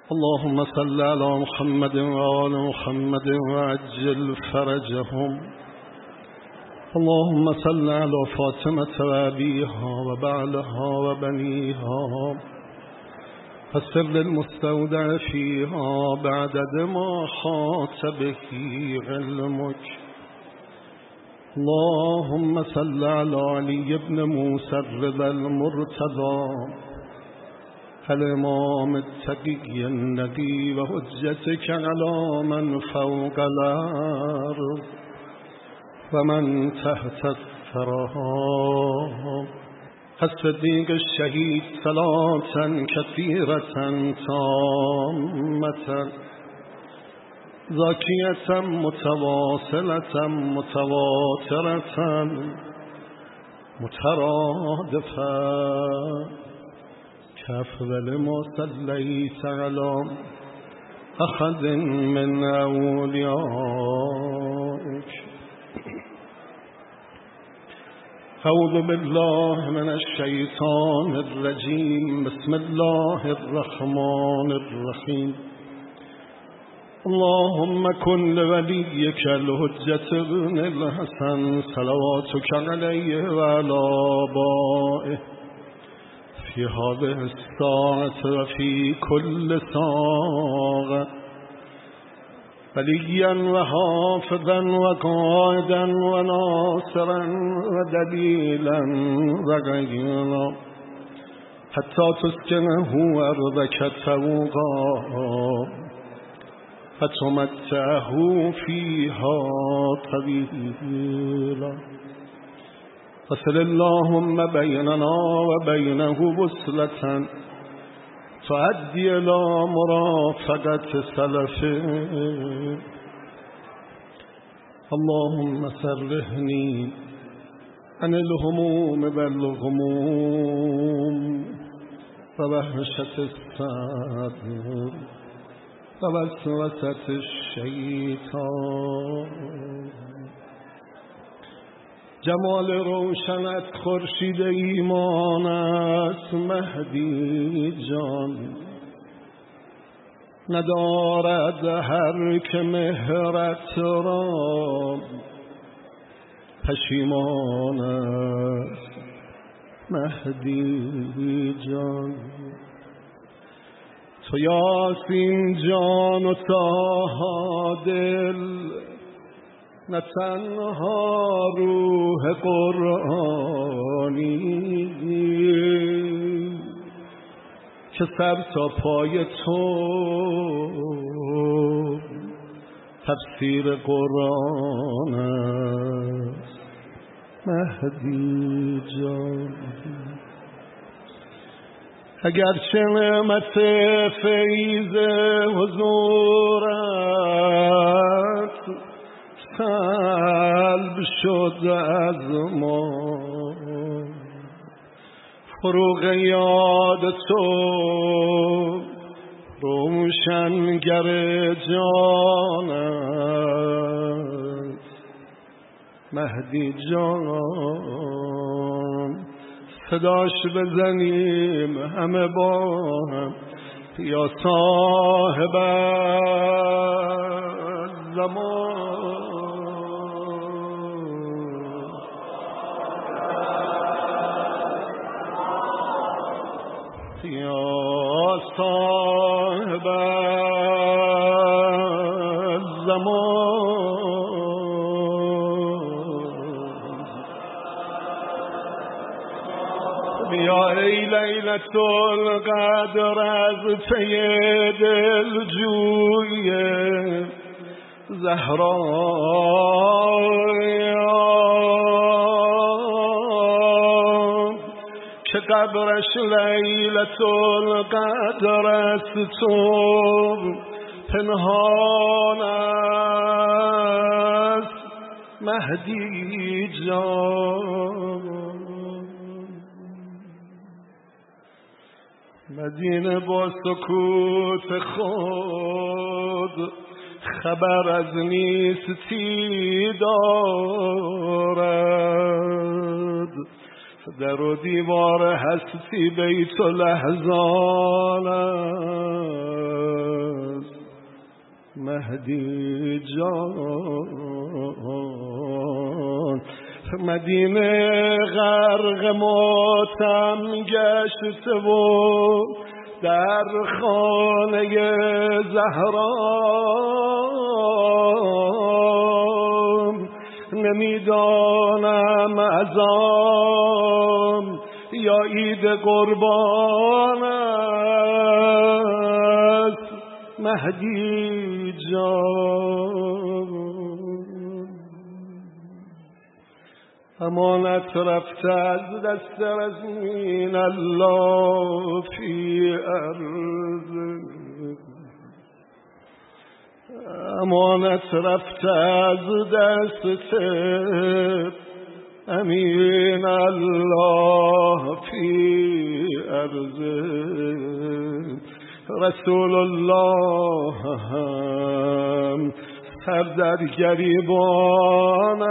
اللهم صل على محمد وآل محمد وعجل فرجهم. اللهم صل على فاطمة وأبيها وبعلها وبنيها فسر المستودع فيها بعدد ما حاط به علمك. اللهم صل على علي بن موسى الرضا المرتضى الإمام التقي النقي وحجتك على من فوق الأرض ومن تحت الثرى الصديق الشهيد صلاة كثيرة تامة زاكية متواصلة متواترة مترادفة كأفضل ما صليت على أحد من أوليائك. أعوذ بالله من الشيطان الرجيم. بسم الله الرحمن الرحيم. اللهم كن لوليك الحجة بن الحسن صلواتك عليه وعلى آبائه في هذه الساعة وفي كل ساعة وليا وحافظا وقائدا وناصرا ودليلا وغيرا حتى تسكنه أرضك طوعا فتمتعه فيها طويلا. وصل اللهم بيننا وبينه وصلة تؤدي إلى مرافقة سلفه. اللهم سرهني عن الهموم والغموم ووحشة الصدر ووسوسة الشيطان. جمال روشنت خورشید ایمان است مهدی جان ندارد هر که مهرت را پشیمان است مهدی جان. تو یاسین جان و طه دل نه تنها روح قرآنی که سر تا پای تو تفسیر قرآن است مهدی جان. اگرچه نعمت فیض حضورت سلب شد از ما فروغ یاد تو روشنگر جان است مهدی جان. صداش بزنیم همه با هم یا صاحب زمان یا صاحب زمان. یا ای لیلة القدر از پی دل جوی زهرا که قبرش لیلة القدر است تو پنهان است مهدی جان. مدینه با سکوت خود خبر از نیستی دارد در و دیوار هستی بیت لحظان مهدی جان. مدینه غرق ماتم گشته و در خانه زهرا نمیدانم ازام یا عید قربان است مهدی جان. امانت رفته از دست رزمین الله فی ارض، امانت رفته از دست امین الله فی ارض. رسول الله هم سر در گریبان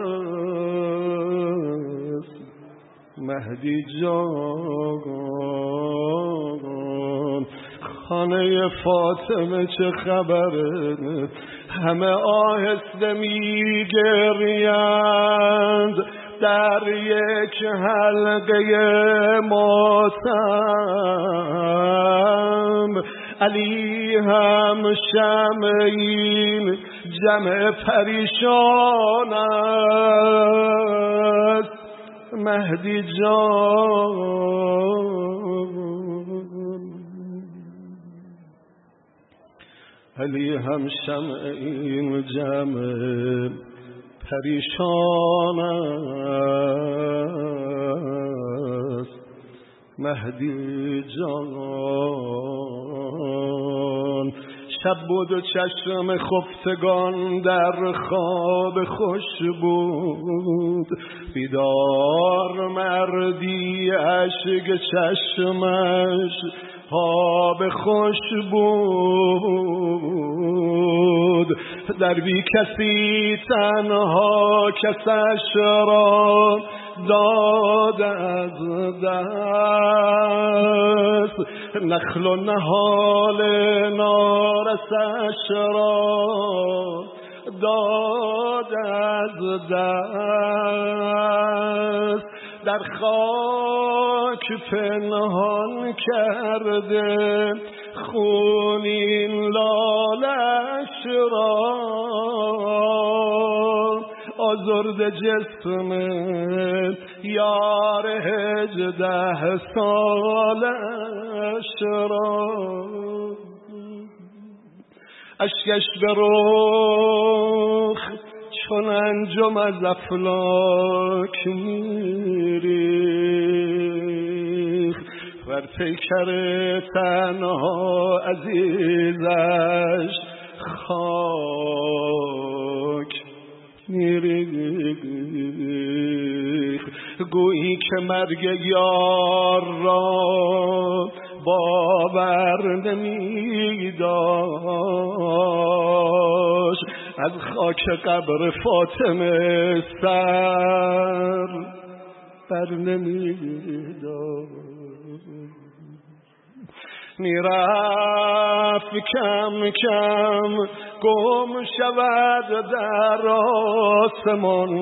است مهدی جان. خانه فاطمه چه خبره؟ همه آهسته می گریند در یک حلقه ماتم. علی هم شمعین جمع پریشان است مهدی جان. علی هم شمعین جمع پریشان است مهدی جان. شب بود و چشم خفتگان در خواب خوش بود، بیدار مردی اشک چشمش خواب خوش بود. در بی کسی تنها کسش را داد از دست، نخل و نهال نارسش را داد از دست. در خاک پنهان کرده خونین لالش را، آزرد جسم یار 18 سالش را. اشکش به رخ چون انجم از افلاک میریخت، بر پیکر تنها عزیزش خاک میریخت. گویی که مرگ یار را باور نمی‌داشت، از خاک قبر فاطمه سر بر نمی‌داشت. میرفت کم کم گم شود در آسمان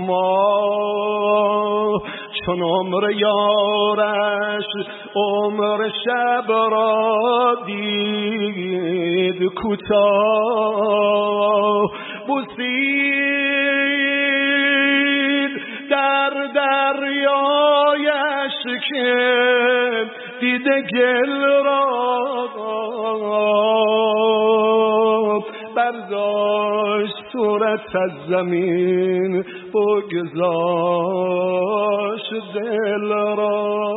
ما، چون عمر یارش عمر شب را دید کوتاه. بوسید در دریایش که دیده گل را، برداشت صورت از زمین بگذاشت دل را.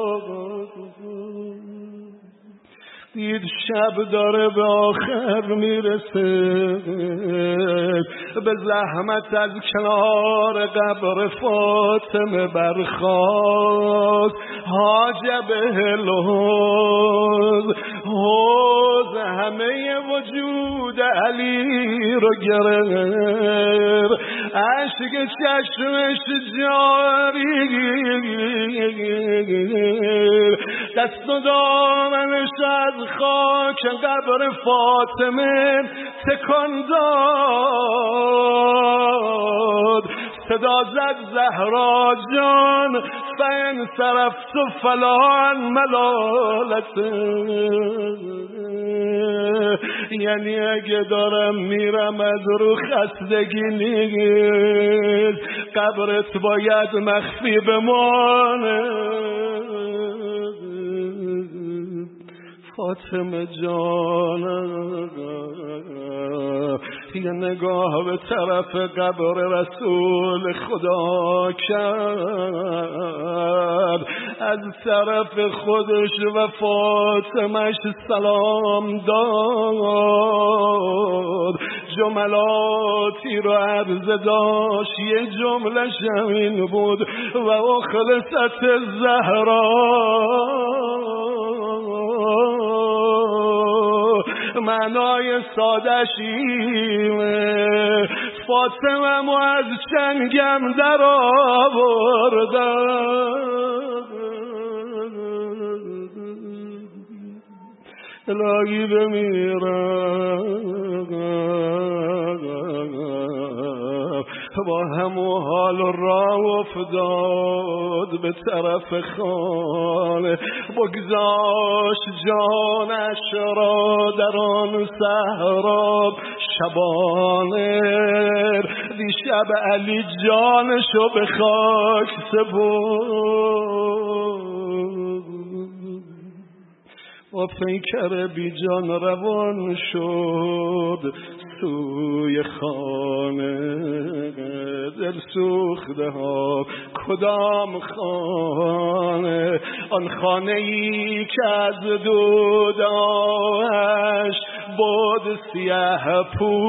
دید شب داره به آخر میرسه، به زحمت از کنار قبر فاطمه برخاست. حاجب الحوض، حوض همه وجود علی رو گرفت، عشق چشمش جاری، دست و دامنش از خاک قبر فاطمه تکان داد، صدا زد زهرا جان فین صرفت فلان ملالته، یعنی اگه دارم میرم از رو خستگی نیست، قبرت باید مخفی بمانه. فاطمه جانم یه نگاه به طرف قبر رسول خدا کرد، از طرف خودش و فاطمهش سلام داد، جملاتی رو عرض داشت، یه جمله شمین بود و اخلصت الزهرا، معنای سادش اینه فاطمه‌مو از چنگم در آوردم، الهی بمیرم با همو حال راه افتاد به طرف خانه، بگذاشت جانش را در آن صحرا شبانه، دیشب علی جانشو به خاک سپرد، و پیکر بی جان روان شد سوی خانه. دل سوخته ها کدام خانه، آن خانه ای که از دوداش بود سیاه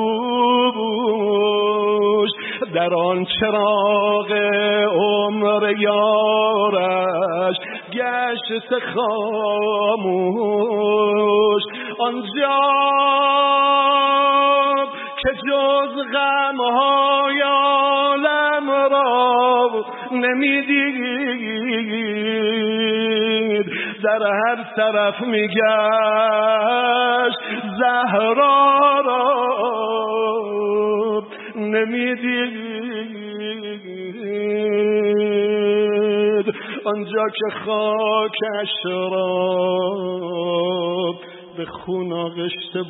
پوش، در آن چراغ عمر یارش گشت خاموش، آنجا که جز غم‌های عالم را نمیدید، در هر طرف میگشت زهرا را نمیدید، آنجا که خاکش را به خون آغشته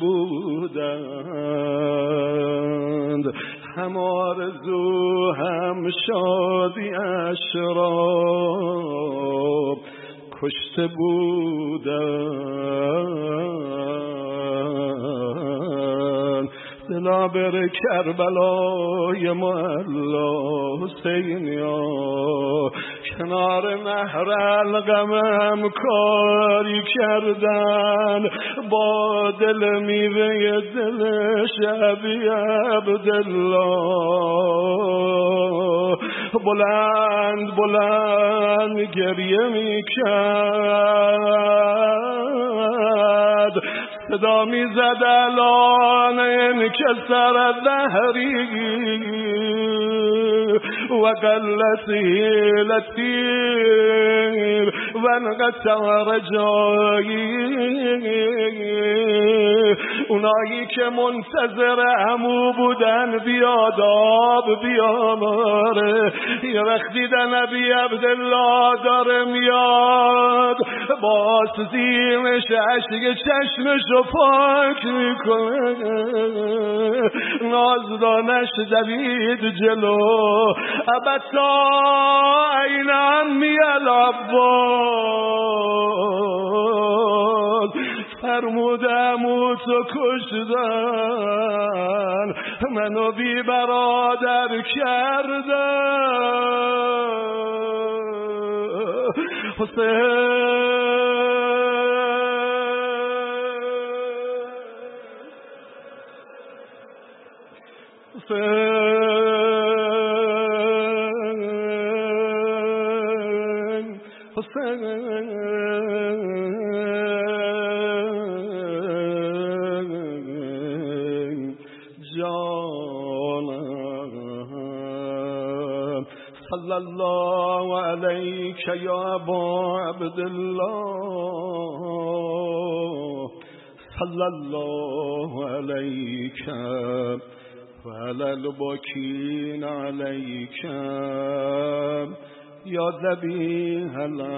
بودند، هم آرزو هم شادی‌اش را کشته بودند. دلا بر کربلای معلا حسینیا، کنار نهر القمم کاری کردن، با دل میوه دل شبی عبدالله، بلند بلند گریه میکرد، صدا میزد الان انکسر ظهری و قلت حیلتی و انقطع رجایی، اونایی که منتظر عمو بودن بیاد آب بیاماره، یه وقت دیدن ابی عبدالله داره میاد، باز زیمش عشق چشمشو پاک میکنه، نازدانش دوید جلو، ابتا این امی العباس، فرمودم تو کشدن، منو بی برادر کردن، حسین جانم، صلی الله علیک یا ابا عبدالله، صلی الله علیک و علی الباکین علیک یا ذبیح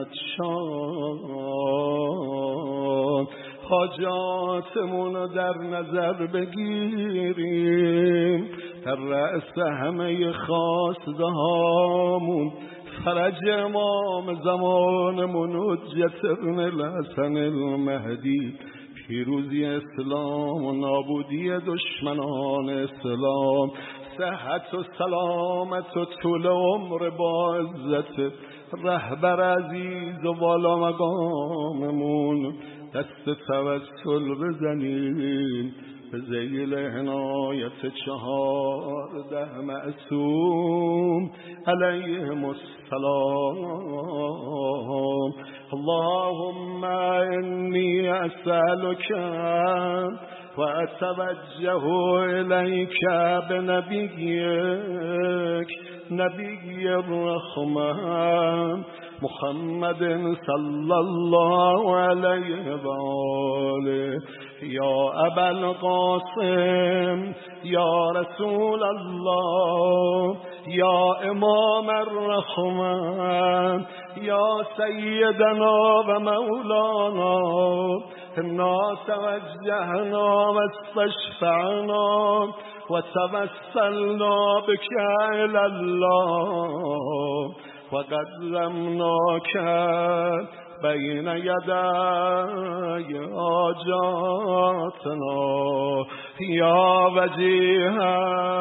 العطشان. حاجاتمون در نظر بگیریم، در رأس همه خواسته هامون فرج امام زمانمون حجت ابن الحسن المهدی، پیروزی اسلام و نابودی دشمنان اسلام، صحت و سلامت و طول عمر با عزت رهبر عزیز و والا مقاممون. دست توسل بزنیم به ذیل عنایت 14 معصوم علیهم السلام. اللهم انی اسألک و اتوجه الیک بنبیک نبی الرحمة محمد صلی الله علیه و آله. یا ابا القاسم یا رسول الله یا امام الرحمة یا سیدنا و مولانا انا توجهنا و استشفعنا و توسلنا بك الى الله و قدمناک بین یدی حاجاتنا یا وجیها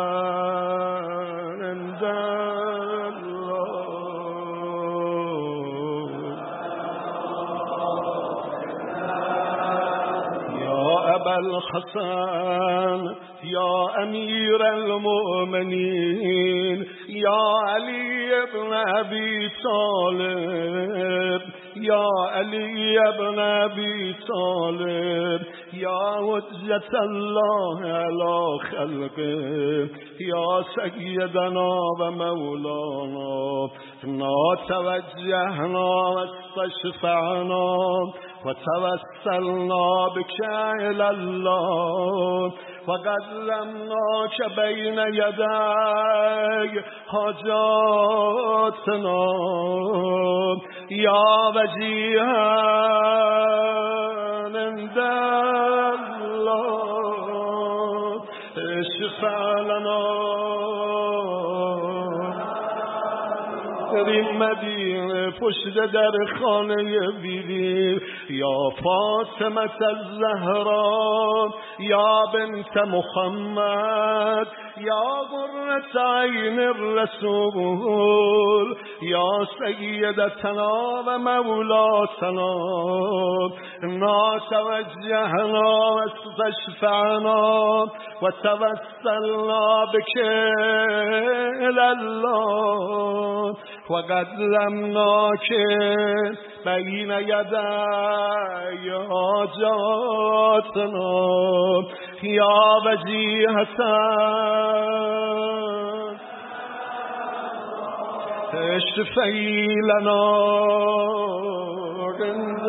عند ابا الحسن یا امیر المؤمنین یا علی ابن ابی طالب یا علی ابن ابی طالب یا حجت الله علی خلقه یا سیدنا و مولانا انا توجهنا و استشفعنا و توسلنا بك الى الله و قدمناک بین یدی حاجاتنا یا وجیها عند الله اشفع لنا. در این مدینه پشت در خانه بیبی یا فاطمه الزهرا یا بنت محمد یا قرة عین الرسول یا سیدتنا و مولاتنا انا توجهنا و استشفعنا و توسلنا بك الی الله و قدمناک بین یدی حاجاتنا یا وجیهة اشفعی لنا عند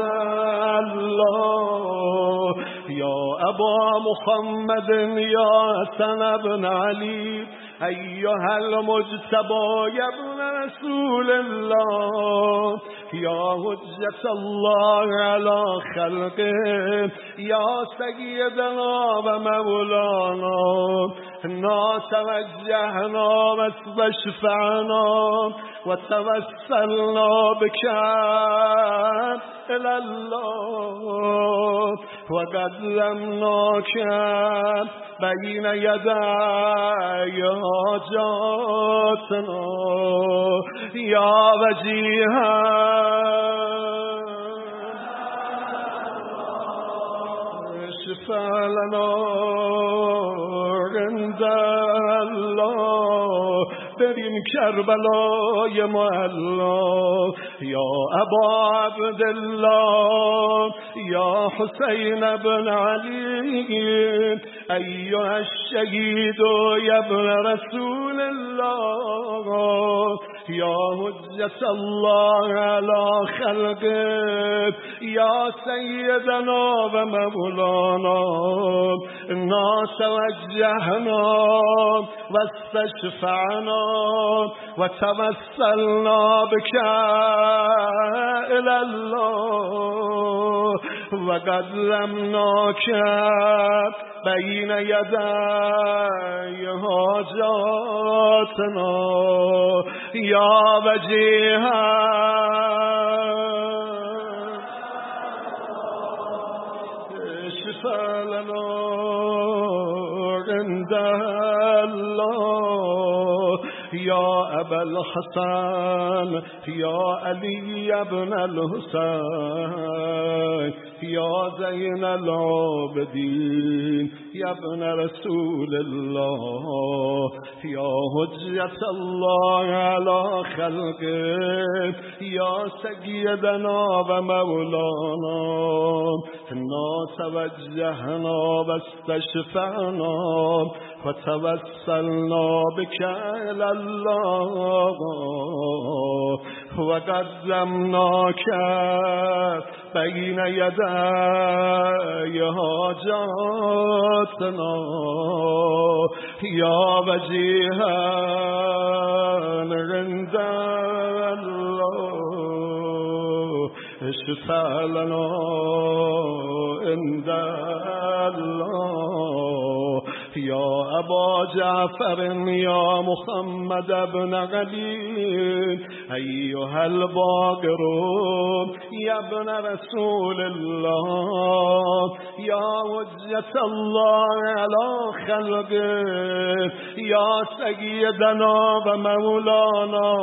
الله یا ابا محمد یا حسن بن علی ایها المجتبی ابن رسول الله یا حجت الله علی خلقه یا سیدنا و مولانا انا توجهنا و استشفعنا و توسلنا بك الى الله و قدمناک بین یدی حاجاتنا یا وجیها اشفع لنا عند الله. بریم کربلای معلا یا ابا عبدالله یا حسین بن علی أيها الشهيد يا ابن رسول الله يا حجة الله على خلقه يا سيدنا ومولانا إنا توجهنا واستشفعنا وتوسلنا بك إلى الله وقدمناك بين يدي حاجاتنا يا وجيها اشفع لنا عند الله يا أبا الحسن يا علي بن الحسين يا زين العابدين يا ابن رسول الله يا حجة الله على خلقه يا سيدنا ومولانا إنا توجهنا واستشفعنا وتوسلنا بك إلى الله وقدمناك بين يدي حاجاتنا يا وجيها عند الله اشفع لنا عند الله يا أبا جعفر يا محمد بن علي أيها الباقر يا ابن رسول الله يا حجة الله على خلقه يا سيدنا ومولانا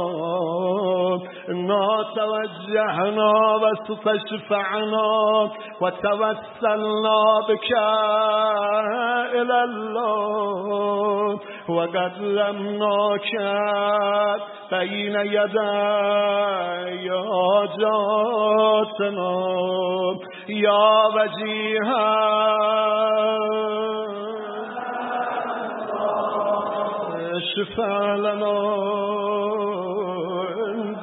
إنا توجهنا واستشفعنا وتوسلنا بك إلى الله وقدمناك بين يدي حاجاتنا يا وجيها اشفع لنا عند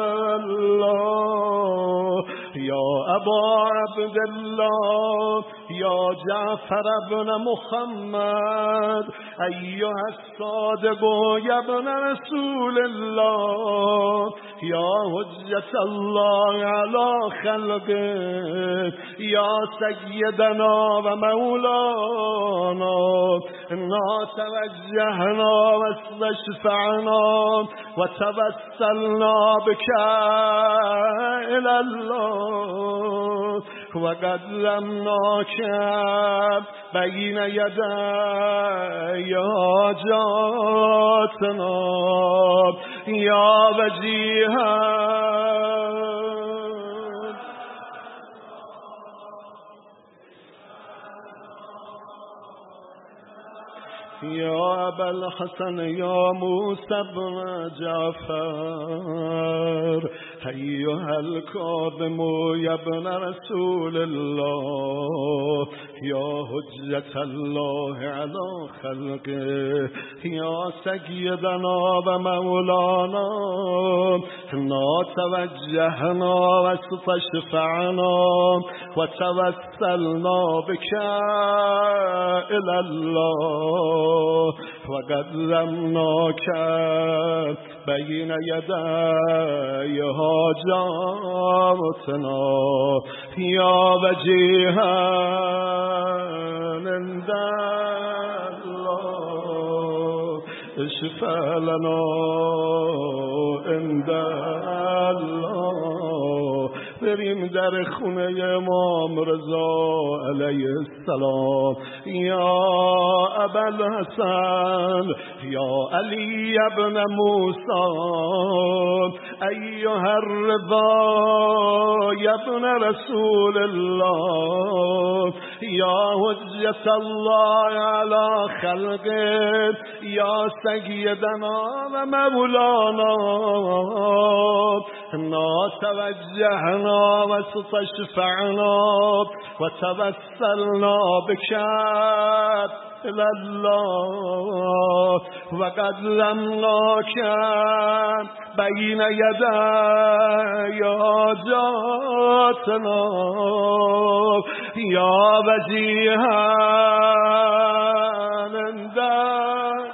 الله يا أبا عبد الله يا جعفر بن محمد أيها الصادق يا ابن رسول الله يا حجة الله على خلقه يا سيدنا ومولانا إنا توجهنا واستشفعنا وتوسلنا بك إلى الله وقدمناك بين يدي حاجاتنا يا وجيها يا أبا الحسن يا موسى بن جعفر أيها الكاظم يا ابن رسول الله يا حجة الله على خلقه يا سيدنا ومولانا إنا توجهنا واستشفعنا وتوسلنا بك إلى الله وقدمناك بين يدي حاجاتنا يا وجيها عند الله اشفع لنا عند الله بریم در خونه امام رضا علیه السلام یا ابا الحسن یا علی ابن موسی ایها الرضا یا ابن رسول الله یا حجت الله علی خلقه یا سیدنا و مولانا انا توجهنا واستشفعنا وتوسلنا بك إلى الله وقدمناك بين يدي حاجاتنا يا وجيها عندك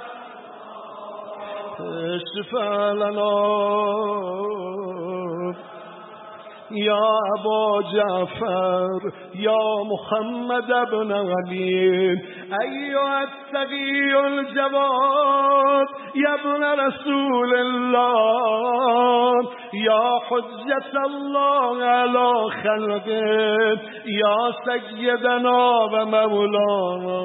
اشفع لنا يا أبا جعفر يا محمد بن علي أيها التقي الجواد يا ابن رسول الله يا حجة الله على خلقه يا سيدنا ومولانا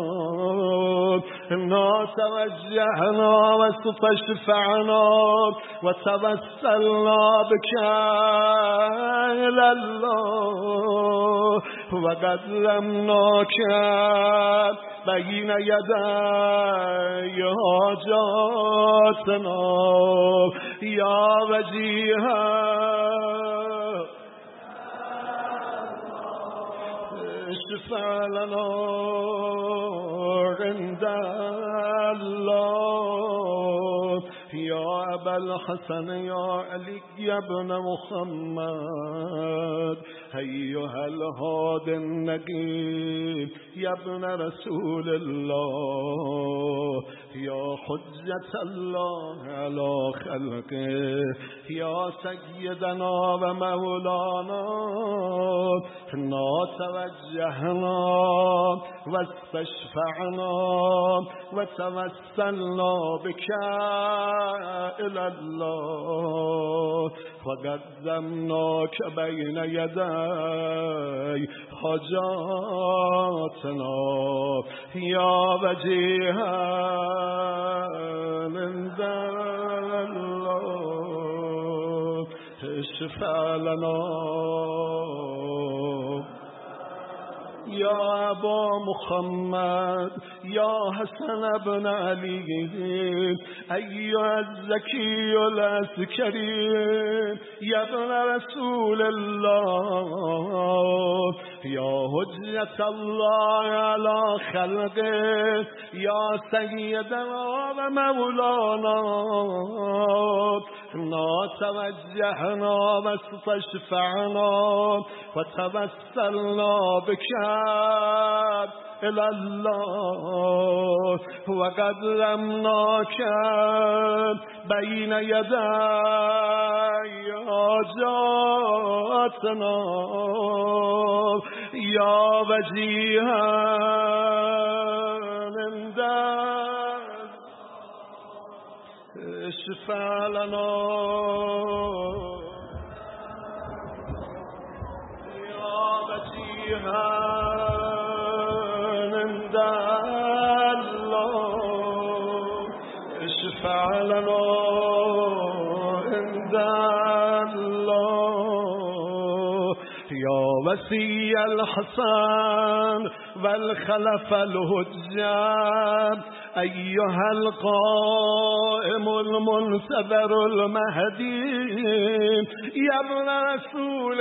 إنا توجهنا واستشفعنا وتوسلنا بك إلى الله وقدمناك بين يدي حاجاتنا يا وجيها اشفع لنا عند الله يا أبا الحسن يا علي يا ابن محمد أيها الهادي النجيب يا ابن رسول الله يا حجة الله على خلقه يا سيدنا ومولانا إنا توجهنا واستشفعنا وتوسلنا بك إلى الله وقدمناك بين يدي حاجاتنا يا وجيها عند الله اشفع لنا يا أبا محمد يا حسن بن علي أيها الزكي العسكري يا ابن رسول الله يا حجة الله على خلقه يا سيدنا ومولانا إنا توجهنا واستشفعنا وتوسلنا بك إلى الله وقدمناك بين يدي حاجاتنا يا وجيها عندك اشفع لنا يا وجيها عند الله اشفع لنا عند الله يا وسي الحسن والخلف الهجان أيها القائم المنتظر المهدي يا ابن رسول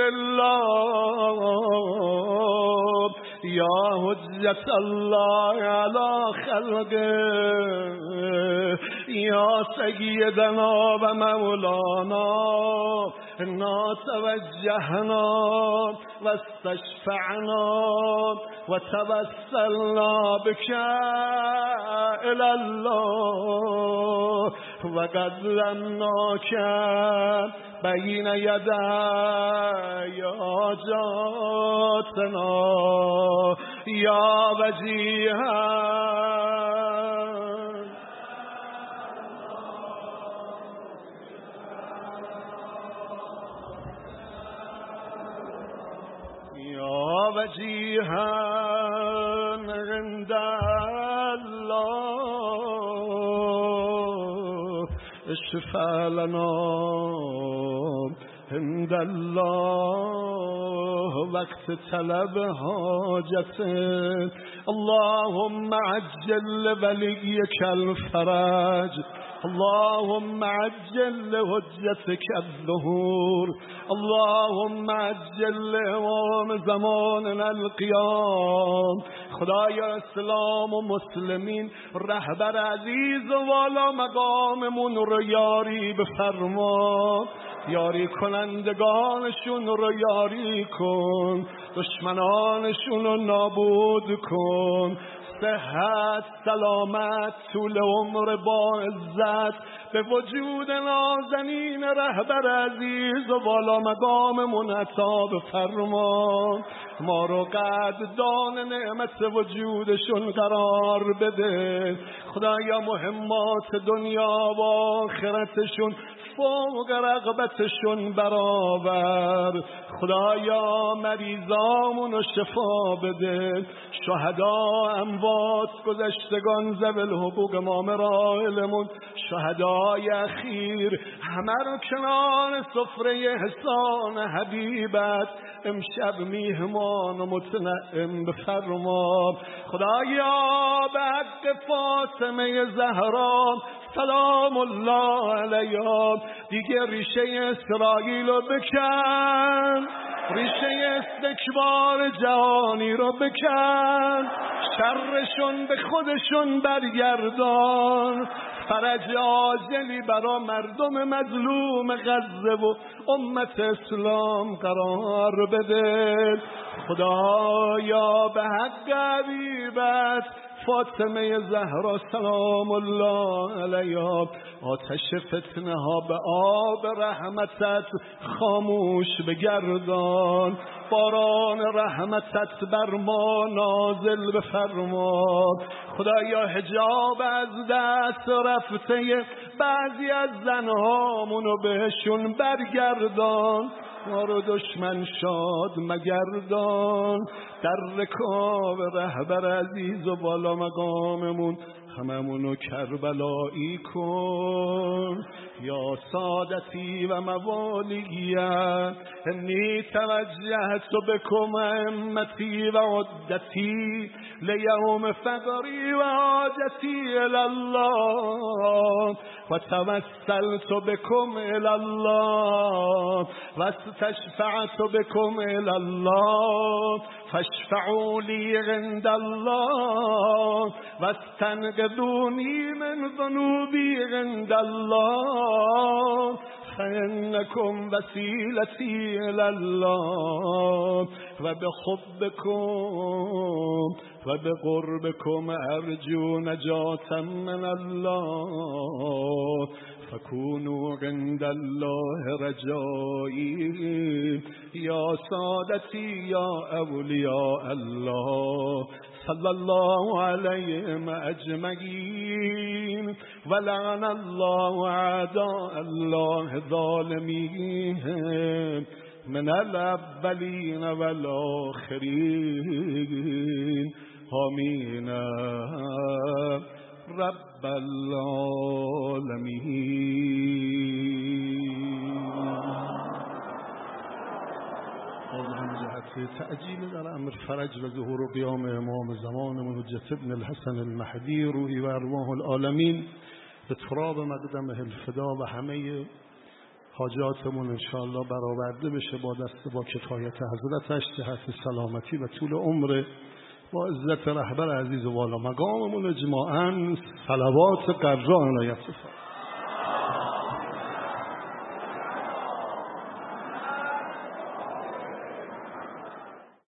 الله يا حجة الله على خلقه يا سيدنا ومولانا إنا توجهنا واستشفعنا وتوسلنا بك إلى الله وقدمناك بين يدي حاجاتنا يا وجيها وجيها عند الله اشفع لنا عند الله وقت طلب حاجت اللهم عجل وليك الفرج اللهم عجل لحجتك الظهور، اللهم عجل لإمام زماننا القیام. خدایا اسلام و مسلمین رهبر عزیز و والا مقاممون رو یاری بفرما، یاری کنندگانشون رو یاری کن، دشمنانشون رو نابود کن. صحت، سلامت، طول عمر با عزت به وجود نازنین رهبر عزیز و والا مقاممون عطا بفرما. ما رو قدردان نعمت وجودشون قرار بده. خدایا مهمات دنیا و آخرتشون فوق رغبتشون برآور. خدایا مریضامونو شفا بده، شهدا، اموات، گذشتگان، ذوی الحقوق، ما مراحلمون، شهدای اخیر، همه رو کنار سفره احسان حبیبت امشب میهمان و متنعم بفرما. خدایا به حق فاطمه زهرا سلام الله علیها دیگه ریشه اسرائیل رو بکن، ریشه استکبار جهانی رو بکن، شرشون به خودشون برگردان، فرج عاجلی برا مردم مظلوم غزه و امت اسلام قرار بده. خدایا به حق حبیبت فاطمه زهرا سلام الله علیها آتش فتنه ها به آب رحمتت خاموش بگردان، باران رحمتت بر ما نازل بفرما. خدایا حجاب از دست رفته بعضی از زنهامونو بهشون برگردان، ما رو دشمن شاد مگردان، در رکاب رهبر عزیز و بالا مقاممون هممونو کربلایی کن. یا سادتی و موالیت انی توجهت بکم امتی و عدتی لیوم فقری و حاجتی الالله و توسلت بکم الالله و استشفعت بکم الالله فاشفعوا لی عند الله و استنقذونی من ذنوبی عند الله فإنكم وسيلتي إلى الله وبحبكم وبقربكم أرجو نجاة من الله فكونوا عند الله رجائي يا سادتي يا أولياء الله صلى الله عليهم أجمعين ولعن الله أعداء الله ظالمين من الأولين والآخرين آمين رب العالمين. از جهت تعجیل در امر فرج و ظهور و قیام امام زمانمون حجت ابن الحسن المهدی روحی و ارواح العالمین به تراب مقدمه الفدا و همه حاجاتمون انشاءالله برآورده بشه با دست با کفایت حضرتش جهت سلامتی و طول عمر با عزت رهبر عزیز و والا مقاممون اجماعاً صلوات قرار عنایت فرمایید.